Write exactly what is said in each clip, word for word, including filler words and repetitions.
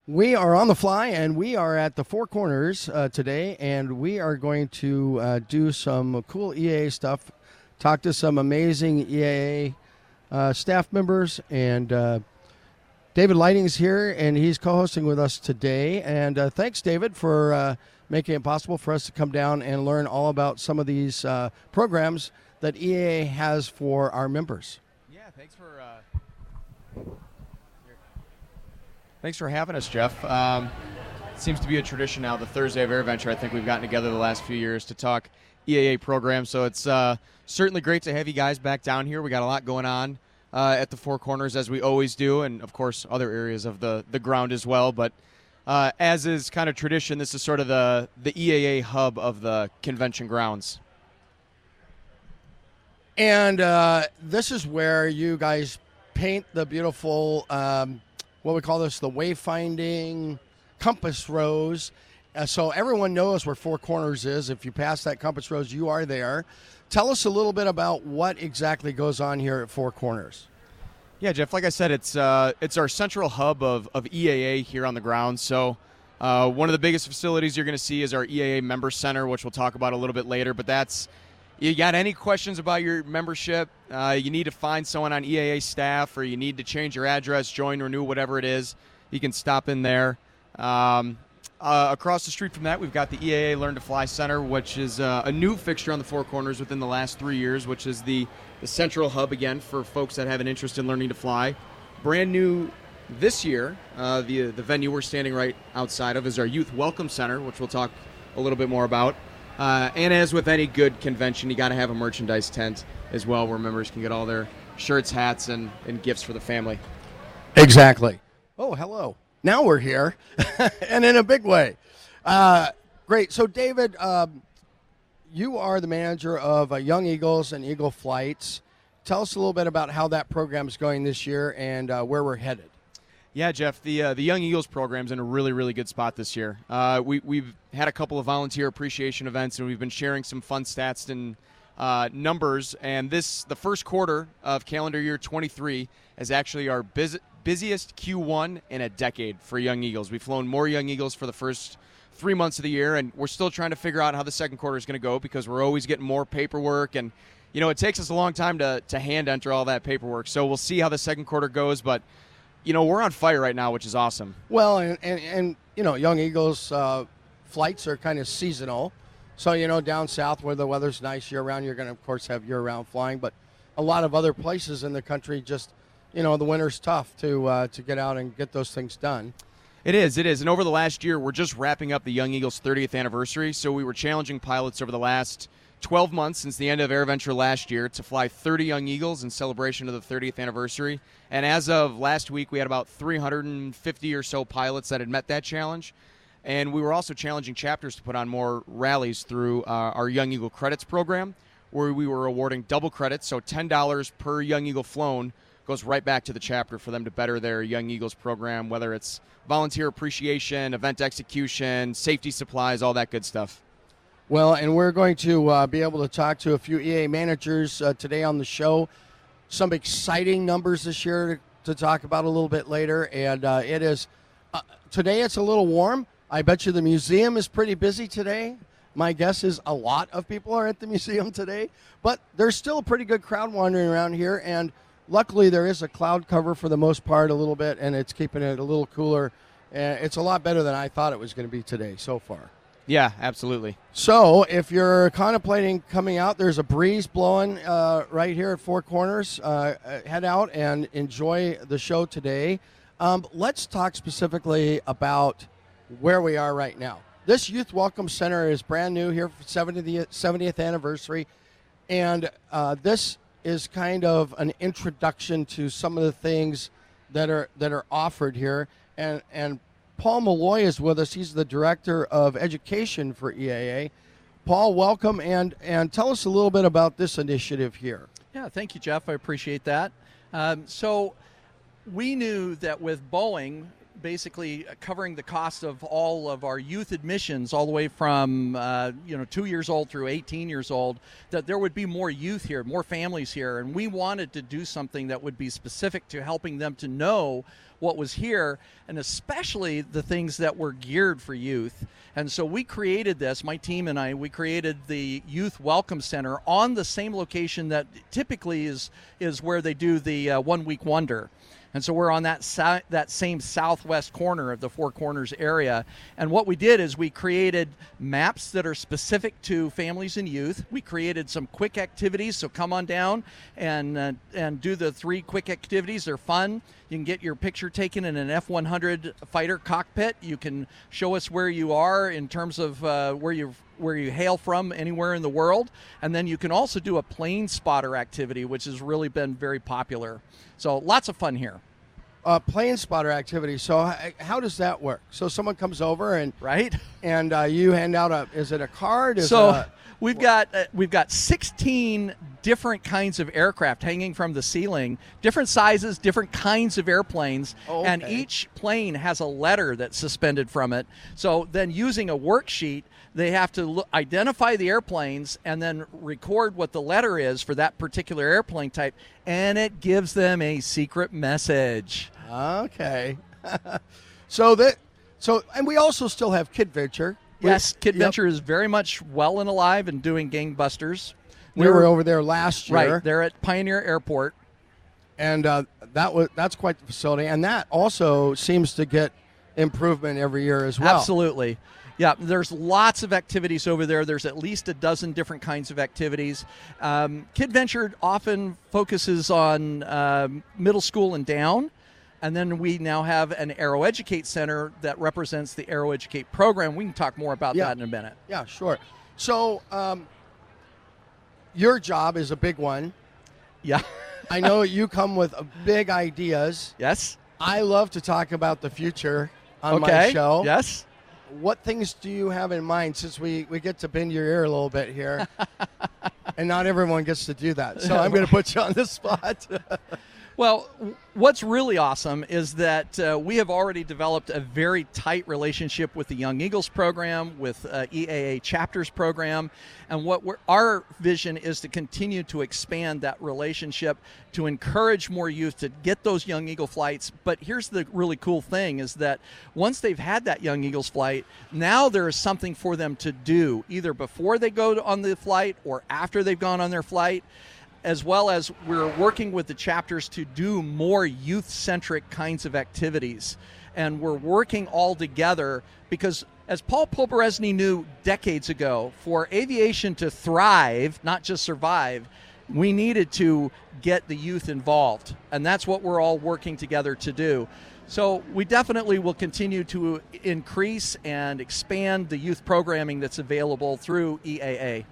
We are on the fly, and we are at the Four Corners uh, today, and we are going to uh, do some cool E A A stuff, talk to some amazing E A A uh, staff members, and uh, David Lighting's here, and he's co-hosting with us today. And uh, thanks, David, for uh, making it possible for us to come down and learn all about some of these uh, programs that E A A has for our members. Yeah, thanks for... Uh... Thanks for having us, Jeff. Um, it seems to be a tradition now, the Thursday of AirVenture. I think we've gotten together the last few years to talk E A A programs, so it's uh, certainly great to have you guys back down here. We got a lot going on uh, at the Four Corners, as we always do, and, of course, other areas of the, the ground as well. But uh, as is kind of tradition, this is sort of the, the E A A hub of the convention grounds. And uh, this is where you guys paint the beautiful... Um, what we call this, the wayfinding compass rose. Uh, so everyone knows where Four Corners is. If you pass that compass rose, you are there. Tell us a little bit about what exactly goes on here at Four Corners. Yeah, Jeff, like I said, it's uh, it's our central hub of, of E A A here on the ground. So uh, one of the biggest facilities you're going to see is our E A A Member Center, which we'll talk about a little bit later. But that's, you got any questions about your membership, uh, you need to find someone on E A A staff, or you need to change your address, join, renew, whatever it is, you can stop in there. Um, uh, across the street from that, we've got the E A A Learn to Fly Center, which is uh, a new fixture on the Four Corners within the last three years, which is the, the central hub, again, for folks that have an interest in learning to fly. Brand new this year, uh, the, the venue we're standing right outside of is our Youth Welcome Center, which we'll talk a little bit more about. Uh, and as with any good convention, you got to have a merchandise tent as well, where members can get all their shirts, hats, and, and gifts for the family. Exactly. Oh, hello. Now we're here, and in a big way. Uh, great. So, David, um, you are the manager of uh, Young Eagles and Eagle Flights. Tell us a little bit about how that program is going this year and uh, where we're headed. Yeah, Jeff, the uh, the Young Eagles program's in a really, really good spot this year. Uh, we, we've had a couple of volunteer appreciation events, and we've been sharing some fun stats and uh, numbers. And this, the first quarter of calendar year twenty-three, is actually our biz- busiest Q one in a decade for Young Eagles. We've flown more Young Eagles for the first three months of the year, and we're still trying to figure out how the second quarter is going to go, because we're always getting more paperwork. And, you know, it takes us a long time to, to hand enter all that paperwork. So we'll see how the second quarter goes, but you know, we're on fire right now, which is awesome. Well, and, and, and you know, Young Eagles uh, flights are kind of seasonal. So, you know, down south where the weather's nice year-round, you're going to, of course, have year-round flying. But a lot of other places in the country just, you know, the winter's tough to uh, to get out and get those things done. It is, it is. And over the last year, we're just wrapping up the Young Eagles thirtieth anniversary. So we were challenging pilots over the last twelve months since the end of AirVenture last year to fly thirty Young Eagles in celebration of the thirtieth anniversary. And as of last week, we had about three hundred fifty or so pilots that had met that challenge. And we were also challenging chapters to put on more rallies through uh, our Young Eagle Credits program, where we were awarding double credits, so ten dollars per Young Eagle flown goes right back to the chapter for them to better their Young Eagles program, whether it's volunteer appreciation, event execution, safety supplies, all that good stuff. Well, and we're going to uh, be able to talk to a few E A A managers uh, today on the show. Some exciting numbers this year to, to talk about a little bit later. And uh, it is, uh, today it's a little warm. I bet you the museum is pretty busy today. My guess is a lot of people are at the museum today. But there's still a pretty good crowd wandering around here. And luckily there is a cloud cover for the most part a little bit, and it's keeping it a little cooler. Uh, it's a lot better than I thought it was going to be today so far. Yeah, absolutely. So if you're contemplating coming out, there's a breeze blowing uh, right here at Four Corners. Uh, head out and enjoy the show today. Um, let's talk specifically about where we are right now. This Youth Welcome Center is brand new here for seventieth, seventieth anniversary, and uh, this is kind of an introduction to some of the things that are that are offered here. And and Paul Malloy is with us. He's the Director of Education for E A A. Paul, welcome, and, and tell us a little bit about this initiative here. Yeah, thank you, Jeff. I appreciate that. Um, so we knew that with Boeing basically covering the cost of all of our youth admissions, all the way from uh, you know two years old through eighteen years old, that there would be more youth here, more families here, and we wanted to do something that would be specific to helping them to know what was here, and especially the things that were geared for youth. And so we created this, my team and I, we created the Youth Welcome Center on the same location that typically is is where they do the uh, One Week Wonder. And so we're on that sa- that same southwest corner of the Four Corners area. And what we did is we created maps that are specific to families and youth. We created some quick activities, so come on down and uh, and do the three quick activities. They're fun. You can get your picture taken in an F one hundred fighter cockpit. You can show us where you are in terms of uh, where you where you hail from anywhere in the world. And then you can also do a plane spotter activity, which has really been very popular. So lots of fun here. Uh, plane spotter activity. So h- how does that work? So someone comes over and Right? and uh, you hand out a, is it a card? Is So it a, we've got uh, we've got sixteen different kinds of aircraft hanging from the ceiling, different sizes, different kinds of airplanes, Oh, and okay. each plane has a letter that's suspended from it. So then using a worksheet, they have to look, identify the airplanes and then record what the letter is for that particular airplane type, and it gives them a secret message. Okay. so that so and we also still have Kid Venture. We- Yes, Kid Yep. Venture is very much well and alive and doing gangbusters. We were over there last year. Right, they're at Pioneer Airport. and uh, that was that's quite the facility, and that also seems to get improvement every year as well. Absolutely. Yeah, there's lots of activities over there. There's at least a dozen different kinds of activities. Um, Kid Venture often focuses on um, middle school and down. And then we now have an Aero Educate Center that represents the Aero Educate program. We can talk more about Yeah. that in a minute. Yeah, sure. So um, your job is a big one. Yeah. I know you come with big ideas. Yes. I love to talk about the future on Okay. my show. Yes. What things do you have in mind, since we, we get to bend your ear a little bit here? And not everyone gets to do that. So I'm going to put you on the spot. Well, w- what's really awesome is that uh, we have already developed a very tight relationship with the Young Eagles program, with uh, E A A Chapters program, and what we're, our vision is to continue to expand that relationship, to encourage more youth to get those Young Eagle flights. But here's the really cool thing is that once they've had that Young Eagles flight, now there is something for them to do, either before they go on the flight or after they've gone on their flight, as well as we're working with the chapters to do more youth-centric kinds of activities. And we're working all together because, as Paul Poberezny knew decades ago, for aviation to thrive, not just survive, we needed to get the youth involved. And that's what we're all working together to do. So we definitely will continue to increase and expand the youth programming that's available through E A A.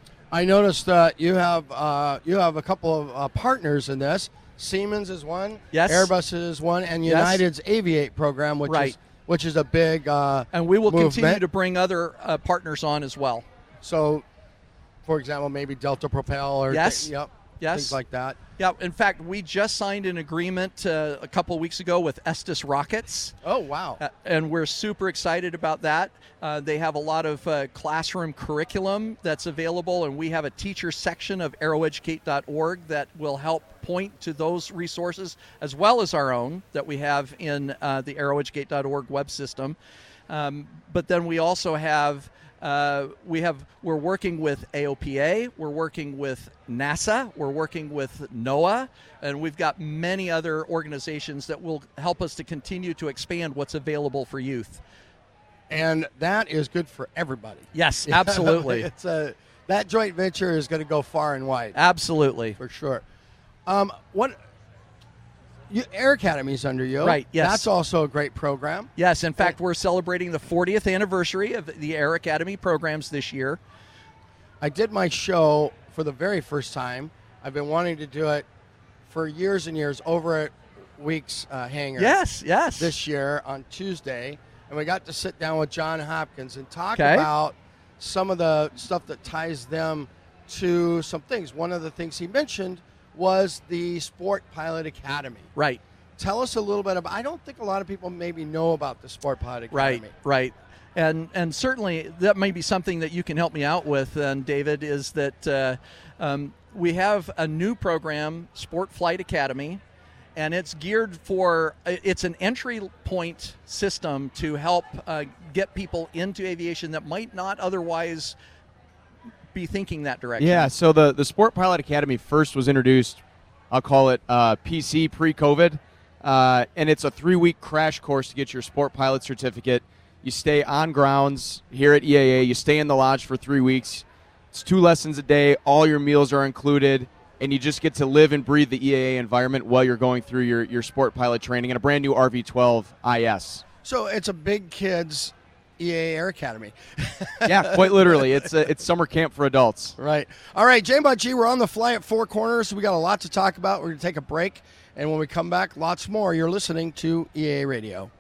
I noticed that you have uh, you have a couple of uh, partners in this. Siemens is one, Yes. Airbus is one, and Yes. United's Aviate program, which Right. is which is a big uh, And we will movement. continue to bring other uh, partners on as well. So, for example, maybe Delta Propel or Yes. th- yep, Yes. things like that. Yeah, in fact, we just signed an agreement uh, a couple weeks ago with Estes Rockets, Oh wow! uh, and we're super excited about that. Uh, they have a lot of uh, classroom curriculum that's available, and we have a teacher section of aero educate dot org that will help point to those resources, as well as our own that we have in uh, the aero educate dot org web system. Um, but then we also have Uh, we have we're working with A O P A, we're working with NASA, we're working with NOAA, and we've got many other organizations that will help us to continue to expand what's available for youth. And that is good for everybody. Yes, absolutely. it's a that joint venture is going to go far and wide Absolutely. for sure. Um, what you, Air Academy's under you, Right, yes. That's also a great program. Yes, in fact, we're celebrating the fortieth anniversary of the Air Academy programs this year. I did my show for the very first time. I've been wanting to do it for years and years over at Weeks uh, Hangar. Yes, yes. This year on Tuesday, and we got to sit down with John Hopkins and talk Okay. about some of the stuff that ties them to some things. One of the things he mentioned was the Sport Pilot Academy. Right. tell us a little bit about. I don't think a lot of people maybe know about the Sport Pilot Academy. Right, right. And and certainly that may be something that you can help me out with, uh, David, is that uh, um, we have a new program, Sport Flight Academy, and it's geared for, it's an entry point system to help uh, get people into aviation that might not otherwise be thinking that direction. Yeah, so the, the Sport Pilot Academy first was introduced, I'll call it uh, P C, pre-COVID, uh, and it's a three-week crash course to get your Sport Pilot certificate. You stay on grounds here at E A A. You stay in the lodge for three weeks. It's two lessons a day. All your meals are included, and you just get to live and breathe the E A A environment while you're going through your, your Sport Pilot training in a brand new R V twelve I S. So it's a big kids E A A Air Academy. Yeah, quite literally. It's a, it's summer camp for adults. Right. All right, J-Bud G, we're on the fly at Four Corners. We got a lot to talk about. We're going to take a break, and when we come back, lots more. You're listening to E A A Radio.